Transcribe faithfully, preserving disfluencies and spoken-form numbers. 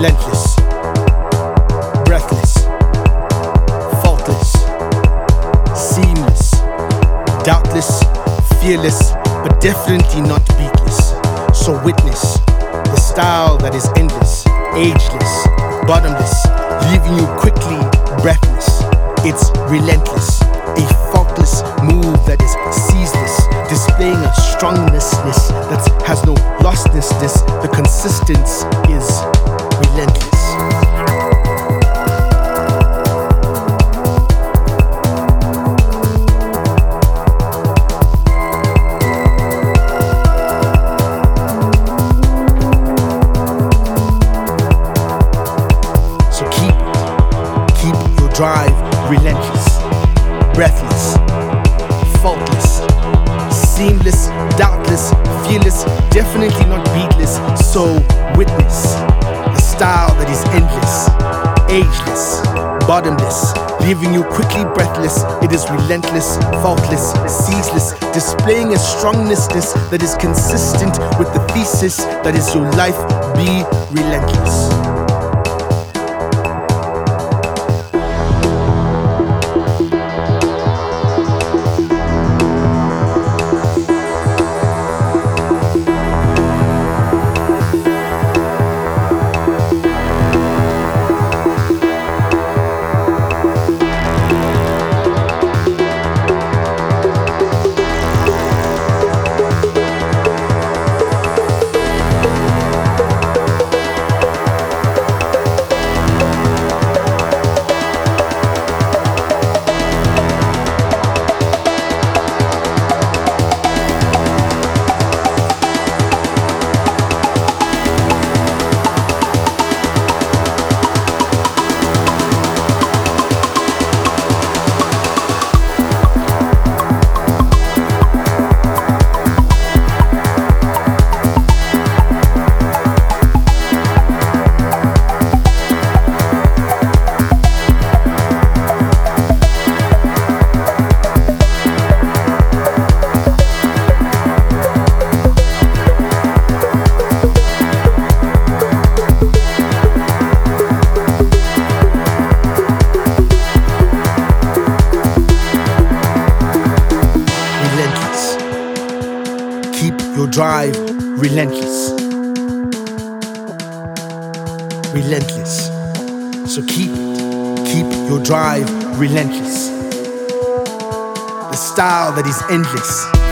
relentless, breathless, faultless, seamless, doubtless, fearless, but definitely not beatless. So witness the style that is endless, ageless, bottomless, leaving you quickly breathless. It's relentless, a faultless move that is ceaseless, displaying a strongness that has no lostness. The consistence is relentless. So keep it, keep your drive relentless, breathless, faultless, seamless, doubtless, fearless, definitely not beatless. So witness the style that is endless, ageless, bottomless, leaving you quickly breathless. It is relentless, faultless, ceaseless, displaying a strongness that is consistent with the thesis that is your life be relentless. Keep your drive relentless, relentless. So keep it, keep your drive relentless. The style that is endless.